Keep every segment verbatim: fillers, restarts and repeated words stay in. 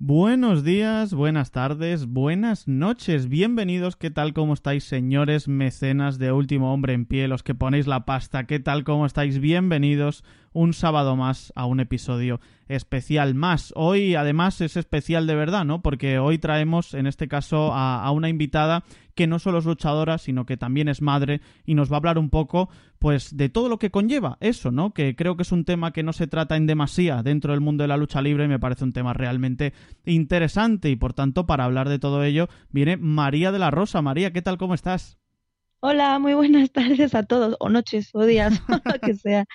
Buenos días, buenas tardes, buenas noches, bienvenidos, ¿qué tal, cómo estáis, señores mecenas de Último Hombre en Pie, los que ponéis la pasta, qué tal, cómo estáis, bienvenidos un sábado más a un episodio especial más. Hoy además es especial de verdad, ¿no? Porque hoy traemos en este caso a, a una invitada que no solo es luchadora, sino que también es madre y nos va a hablar un poco pues de todo lo que conlleva eso, ¿no? Que creo que es un tema que no se trata en demasía dentro del mundo de la lucha libre y me parece un tema realmente interesante y por tanto para hablar de todo ello viene María de la Rosa. María, ¿qué tal? ¿Cómo estás? Hola, muy buenas tardes a todos, o noches, o días, o lo que sea.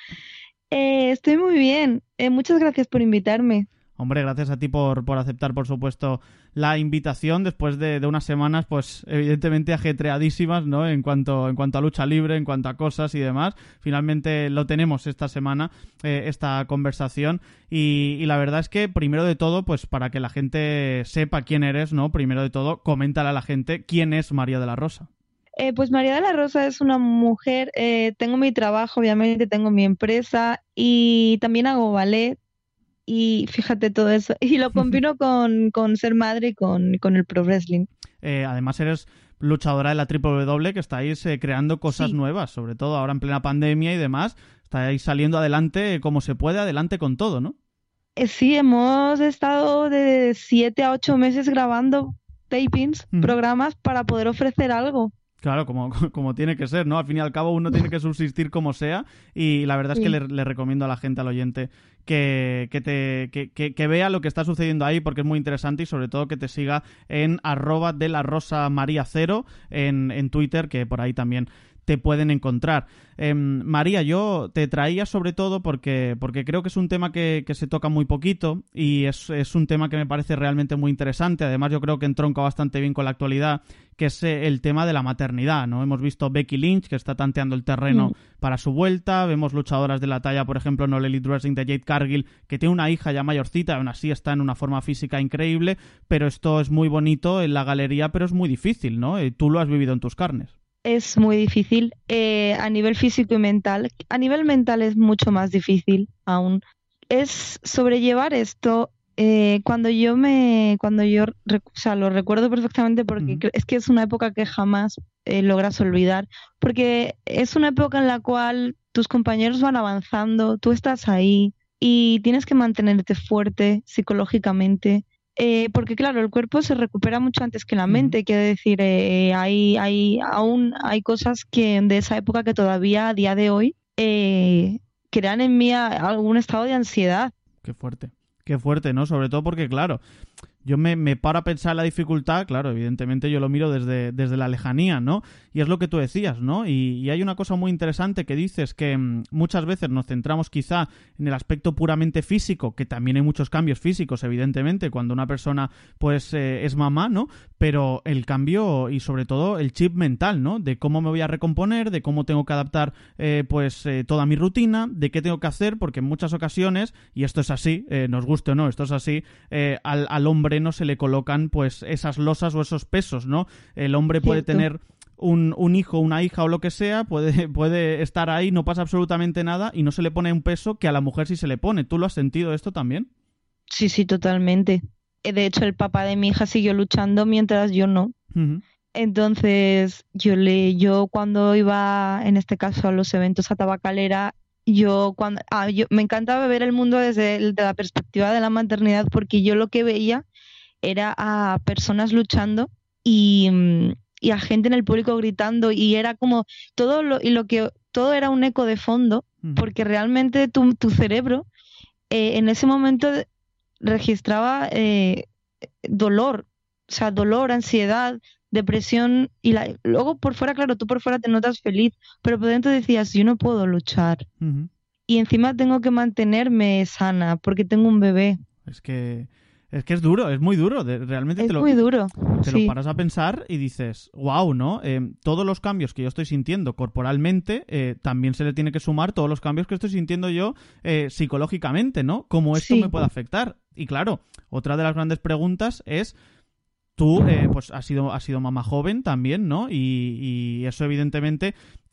Eh, estoy muy bien. Eh, muchas gracias por invitarme. Hombre, gracias a ti por, por aceptar, por supuesto, la invitación después de, de unas semanas, pues evidentemente ajetreadísimas, ¿no? En cuanto, en cuanto a lucha libre, en cuanto a cosas y demás. Finalmente lo tenemos esta semana, eh, esta conversación. Y, y la verdad es que, primero de todo, pues para que la gente sepa quién eres, ¿no? Primero de todo, coméntale a la gente quién es María de la Rosa. Eh, pues María de la Rosa es una mujer, eh, tengo mi trabajo, obviamente tengo mi empresa y también hago ballet y fíjate todo eso. Y lo combino con, con ser madre y con, con el pro wrestling. Eh, además eres luchadora de la Triple W, que estáis eh, creando cosas Sí, nuevas, sobre todo ahora en plena pandemia y demás. Estáis saliendo adelante eh, como se puede, adelante con todo, ¿no? eh, sí, hemos estado de siete a ocho meses grabando tapings, Ujú. programas para poder ofrecer algo. Claro, como, como tiene que ser, ¿no? Al fin y al cabo uno tiene que subsistir como sea y la verdad es que Sí. le, le recomiendo a la gente, al oyente, que, que, te, que, que, que vea lo que está sucediendo ahí porque es muy interesante y sobre todo que te siga en arroba de la Rosa María Cero en, en Twitter, que por ahí también te pueden encontrar. Eh, María, yo te traía sobre todo porque, porque creo que es un tema que, que se toca muy poquito y es, es un tema que me parece realmente muy interesante. Además, yo creo que entronca bastante bien con la actualidad, que es eh, el tema de la maternidad, ¿no? Hemos visto Becky Lynch, que está tanteando el terreno Mm. para su vuelta. Vemos luchadoras de la talla, por ejemplo, en All Elite Wrestling de Jade Cargill, que tiene una hija ya mayorcita, aún así está en una forma física increíble, pero esto es muy bonito en la galería, pero es muy difícil, ¿no? Eh, tú lo has vivido en tus carnes. Es muy difícil eh, a nivel físico y mental. A nivel mental es mucho más difícil aún. Es sobrellevar esto. Eh, cuando yo me, cuando yo, rec- o sea, lo recuerdo perfectamente porque Ujú. cre- es que es una época que jamás eh, logras olvidar, porque es una época en la cual tus compañeros van avanzando, tú estás ahí y tienes que mantenerte fuerte psicológicamente. Eh, porque claro, el cuerpo se recupera mucho antes que la Ujú. mente, quiero decir, eh, hay, hay, aún hay cosas que de esa época que todavía a día de hoy eh, crean en mí a- algún estado de ansiedad. Qué fuerte. Qué fuerte, ¿no? Sobre todo porque, claro, yo me, me paro a pensar la dificultad, claro, evidentemente yo lo miro desde, desde la lejanía, ¿no? Y es lo que tú decías, ¿no? Y, y hay una cosa muy interesante que dices que mm, muchas veces nos centramos quizá en el aspecto puramente físico, que también hay muchos cambios físicos, evidentemente, cuando una persona pues eh, es mamá, ¿no? Pero el cambio y sobre todo el chip mental, ¿no? De cómo me voy a recomponer, de cómo tengo que adaptar eh, pues eh, toda mi rutina, de qué tengo que hacer, porque en muchas ocasiones, y esto es así, eh, nos guste o no, esto es así, eh, al, al hombre no se le colocan pues esas losas o esos pesos, ¿no? El hombre puede Cierto. tener un, un hijo, una hija o lo que sea, puede, puede estar ahí, no pasa absolutamente nada y no se le pone un peso que a la mujer sí se le pone. ¿Tú lo has sentido esto también? Sí, sí, totalmente. Eh, De hecho, el papá de mi hija siguió luchando mientras yo no. Ujú. Entonces, yo le, yo cuando iba, en este caso, a los eventos a Tabacalera, yo cuando, ah, yo me encantaba ver el mundo desde el- de la perspectiva de la maternidad, porque yo lo que veía era a personas luchando y, mm, y a gente en el público gritando, y era como todo lo, y lo que todo era un eco de fondo, Ujú. porque realmente tu, tu cerebro eh, en ese momento registraba eh, dolor, o sea, dolor, ansiedad, depresión, y la, luego por fuera, claro, tú por fuera te notas feliz, pero por dentro decías, yo no puedo luchar Ujú. y encima tengo que mantenerme sana porque tengo un bebé. Es que es que es duro, es muy duro. De- realmente te Es lo, muy duro, te lo sí, paras a pensar y dices, wow, ¿no? Eh, todos los cambios que yo estoy sintiendo corporalmente, eh, también se le tiene que sumar todos los cambios que estoy sintiendo yo eh, psicológicamente, ¿no? ¿Cómo esto me sí, puede afectar? Y claro, otra de las grandes preguntas es, tú, eh, pues has sido, has sido mamá joven también, ¿no? Y, y eso evidentemente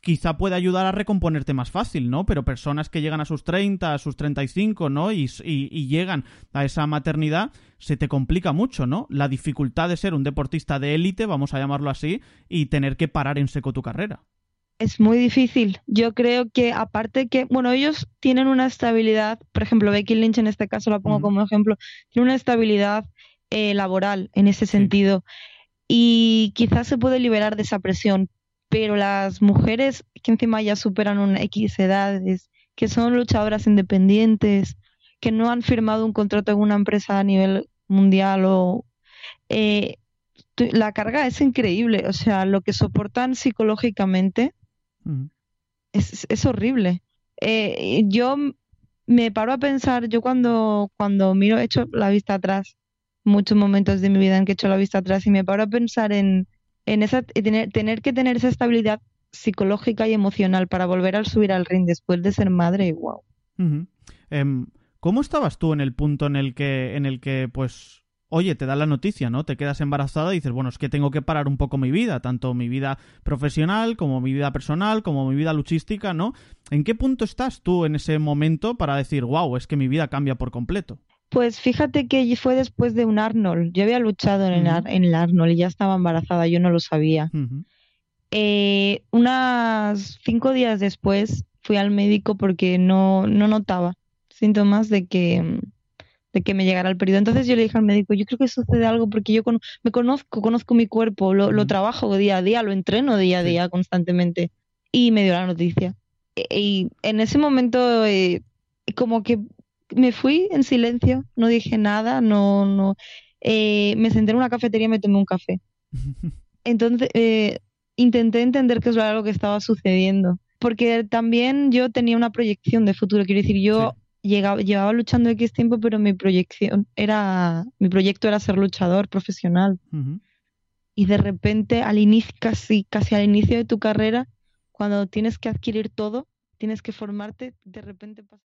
quizá puede ayudar a recomponerte más fácil, ¿no? Pero personas que llegan a sus treinta, a sus treinta y cinco, ¿no? Y, y, y llegan a esa maternidad, se te complica mucho, ¿no? La dificultad de ser un deportista de élite, vamos a llamarlo así, y tener que parar en seco tu carrera. Es muy difícil. Yo creo que aparte que, bueno, ellos tienen una estabilidad, por ejemplo, Becky Lynch en este caso la pongo uh-huh. como ejemplo, tiene una estabilidad eh, laboral en ese sentido sí. y quizás se puede liberar de esa presión, pero las mujeres que encima ya superan una X edades, que son luchadoras independientes, que no han firmado un contrato en una empresa a nivel mundial o... Eh, la carga es increíble, o sea, lo que soportan psicológicamente uh-huh. es, es horrible. Eh, yo me paro a pensar, yo cuando, cuando miro, he hecho la vista atrás, muchos momentos de mi vida en que he hecho la vista atrás y me paro a pensar en, en esa tener, tener que tener esa estabilidad psicológica y emocional para volver a subir al ring después de ser madre, wow. Uh-huh. Um, ¿Cómo estabas tú en el punto en el que, en el que pues... Oye, te da la noticia, ¿no? Te quedas embarazada y dices, bueno, es que tengo que parar un poco mi vida, tanto mi vida profesional como mi vida personal, como mi vida luchística, ¿no? ¿En qué punto estás tú en ese momento para decir, wow, es que mi vida cambia por completo? Pues fíjate que fue después de un Arnold. Yo había luchado en, uh-huh. el, en el Arnold y ya estaba embarazada, yo no lo sabía. Uh-huh. Eh, unas cinco días después fui al médico porque no, no notaba síntomas de que... de que me llegara el periodo. Entonces yo le dije al médico, yo creo que sucede algo porque yo con- me conozco, conozco mi cuerpo, lo, lo trabajo día a día, lo entreno día a día sí. constantemente. Y me dio la noticia. Y, y en ese momento eh, como que me fui en silencio, no dije nada, no, no eh, me senté en una cafetería y me tomé un café. Entonces eh, intenté entender qué es lo que estaba sucediendo. Porque también yo tenía una proyección de futuro, quiero decir, yo... Sí. Llegaba, llevaba luchando X tiempo, pero mi proyección era, mi proyecto era ser luchador profesional. Uh-huh. Y de repente, al inicio, casi, casi al inicio de tu carrera, cuando tienes que adquirir todo, tienes que formarte, de repente pasa.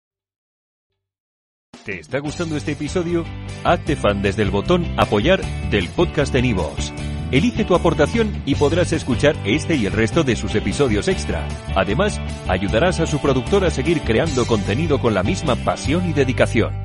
¿Te está gustando este episodio? Hazte fan desde el botón Apoyar del podcast de Nivos. Elige tu aportación y podrás escuchar este y el resto de sus episodios extra. Además, ayudarás a su productor a seguir creando contenido con la misma pasión y dedicación.